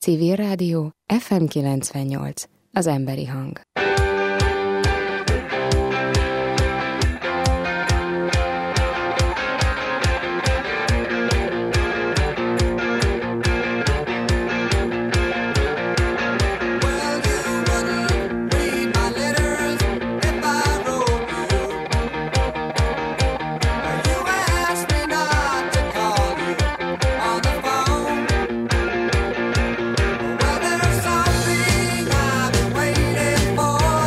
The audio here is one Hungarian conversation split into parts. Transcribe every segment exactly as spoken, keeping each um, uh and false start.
Civil Rádió, ef em kilencvennyolc, az emberi hang. Waiting for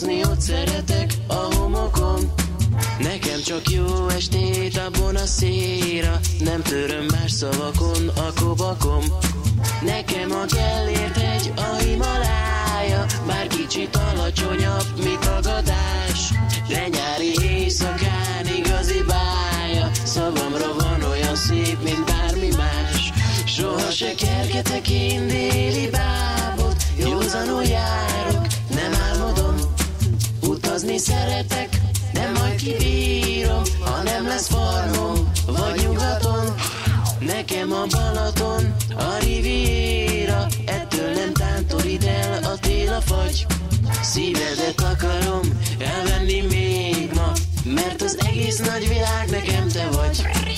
napozni ott szeretek a homokon. Nekem csak jó estét a bonaszéra, nem töröm más szavakon a kobakom. Nekem a Gellért hegy a Himalája, bár kicsit alacsonyabb, mint a Gadás. De nyári éjszakán igazi bája, szavamra van olyan szép, mint bármi más. Soha se kergetek én déli bábot, józanul járok, nem álmodom. Utazni szeretek, de majd kibírom, ha nem lesz farmom, vagy nyugaton. Nekem a Balaton, a Riviera, ettől nem tántorít el a tél a fagy. Szívedet akarom elvenni még ma, mert az egész nagy világ nekem te vagy.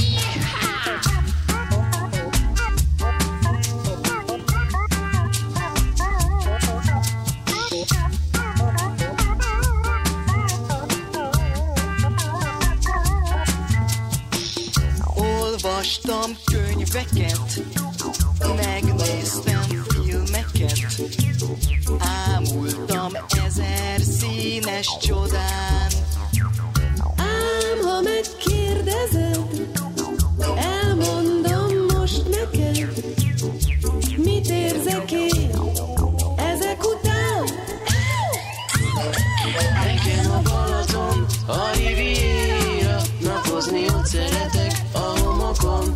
Olvastam könyveket, megnéztem filmeket, ámultam ezer színes csodán. Ám ha megkérdezed, elmondom most neked, mit érzek én ezek után. Nekem a Balaton, a Riviera, napozni ott szeretek a homokon.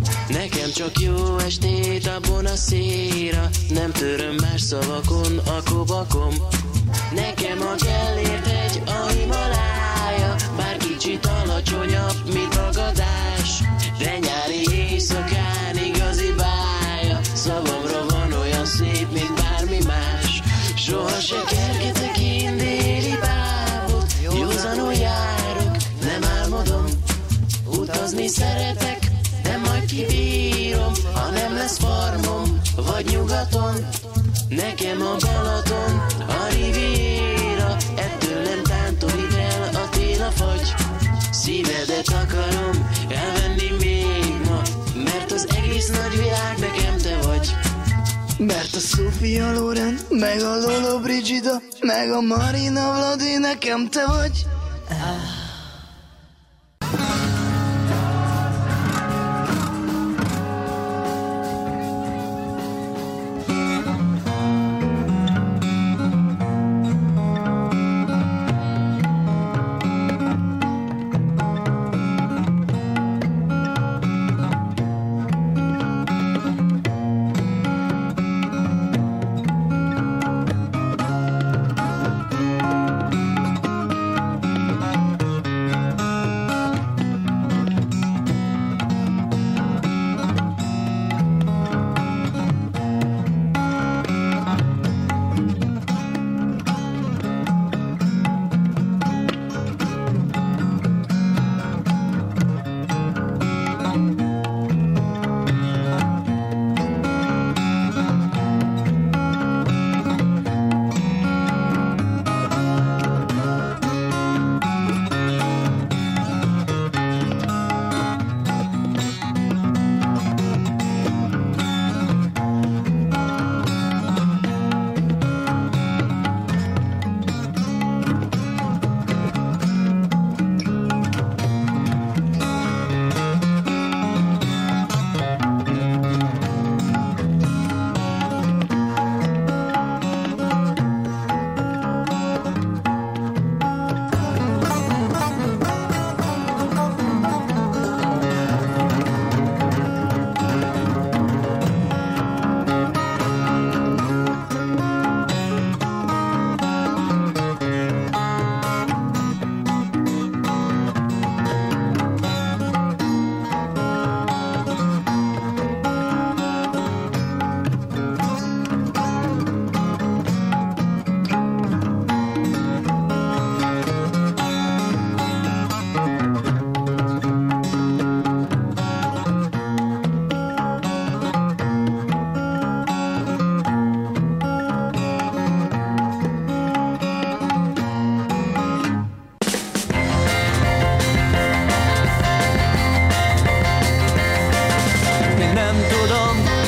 Nekem csak jó estét a bonaszéra, nem töröm más szavakon a kobakom. Nekem a Gellért hegy a Himalája, bár kicsit alacsonyabb, mint a Gadás. De nyári éjszakán igazi bája, szavamra van olyan szép, mint bármi más. Soha se kergetek én déli bábot, józanul járok, nem álmodom. Utazni szeretek, de majd kibírom, ha nem lesz farmom, vagy nyugaton. Nekem a Balaton, a Riviera, ettől nem tántorít el a tél a fagy. Szívedet akarom elvenni még ma, mert az egész nagy világ nekem te vagy. Mert a Sofia Loren, meg a Lolo Brigida, meg a Marina Vladi, nekem te vagy. Ah.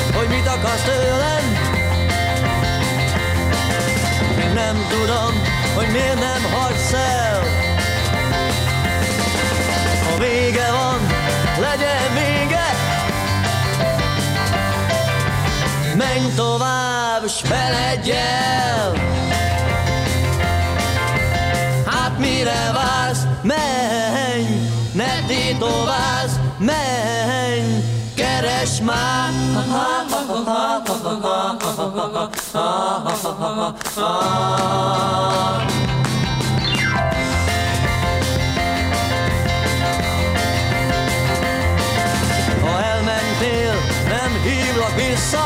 akarsz tőlem. Még nem tudom, hogy miért nem hagysz el. Ha vége van, legyen vége. Menj tovább, s feledj el. Hát mire vársz, menj, ne tétovázz, menj, keresd már. Ha elmentél, nem hívlak vissza.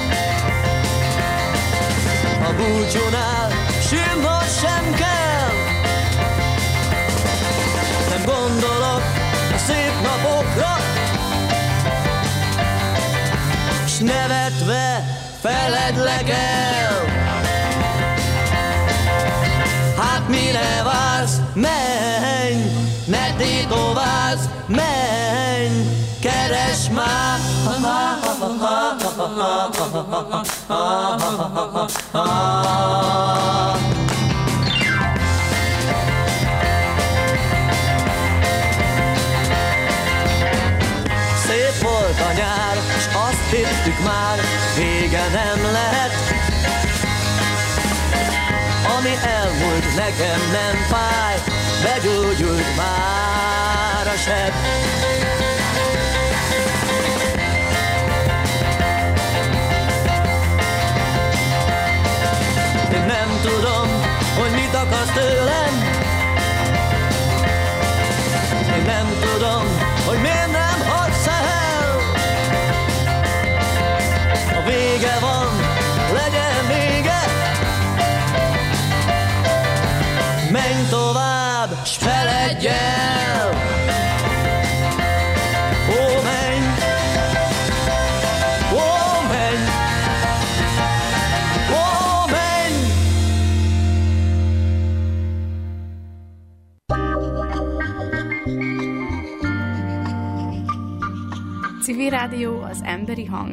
A búcsúnál sírnod sem kell. Nem gondolok a szép napokra, s nevetve feledlek el. Hát mire vársz, menj, ne tétovázz, menj, keresd már. Szép volt a nyár, s azt hittük már, vége nem lehet. Ami elmúlt, nekem nem fáj, begyógyult már a seb. Én nem tudom, hogy mit akarsz tőlem. Én nem tudom, hogy miért nem hagysz el. A vége van, legyen vége. Menj tovább, s feledj el. Ó, menj, ó, menj, ó, menj. Civil Rádió, az emberi hang.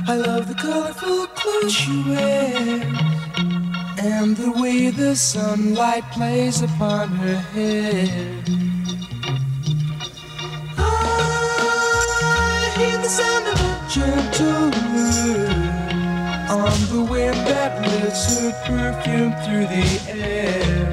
I love the colorful clothes she wears and the way the sunlight plays upon her hair. I hear the sound of a gentle word on the wind that lifts her perfume through the air.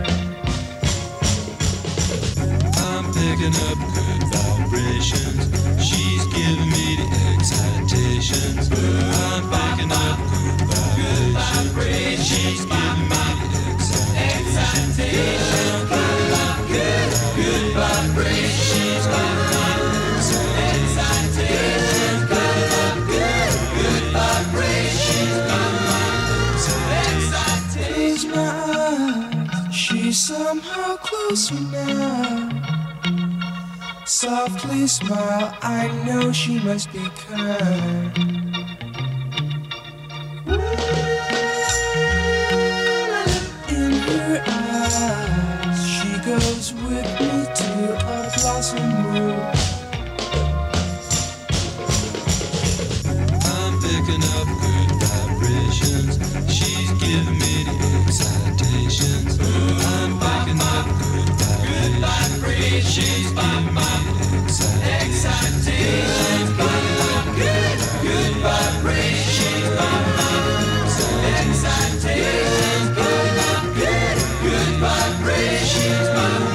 I'm picking up good vibrations. She's giving me the excitations. I'm picking up good vibrations. She's giving me the excitations. Good, good vibrations. She's giving me the excitations. Good, good vibrations. Close my eyes, she's somehow closer now. Softly smile, I know she must be kind. In her eyes, she goes with me to a blossom room. I'm picking up good vibrations. She's giving me the excitations. I'm picking up good vibrations. She's giving me the excitations. Good, good vibrations. Excitations. Good, good vibrations.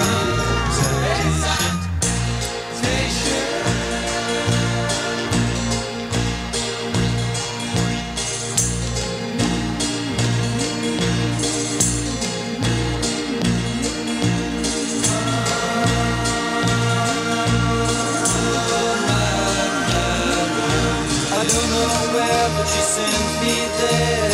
But she sends me there.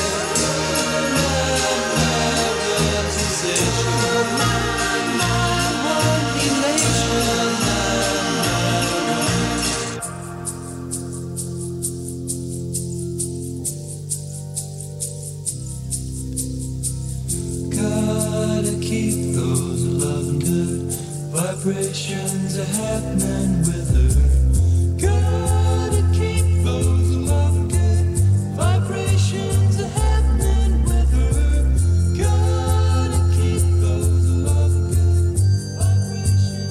Gotta keep those loving good vibrations are happening with her. Gotta keep those loving good vibrations are happening with her. Gotta keep those loving good vibrations.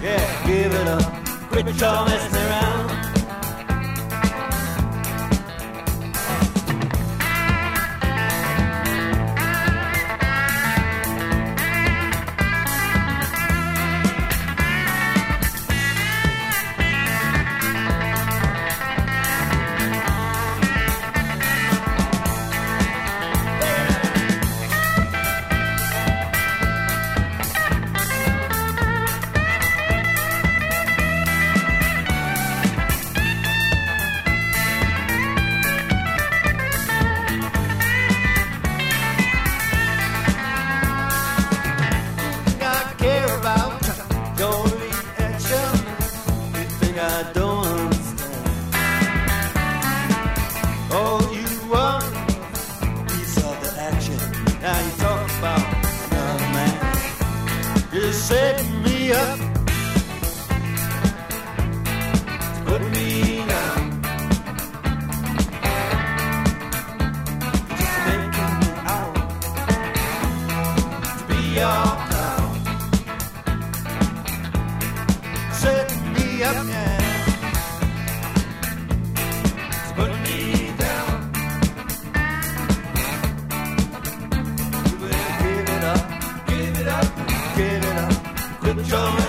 Yeah, give it up. Quit your messing around. Give it up, give it up, quit your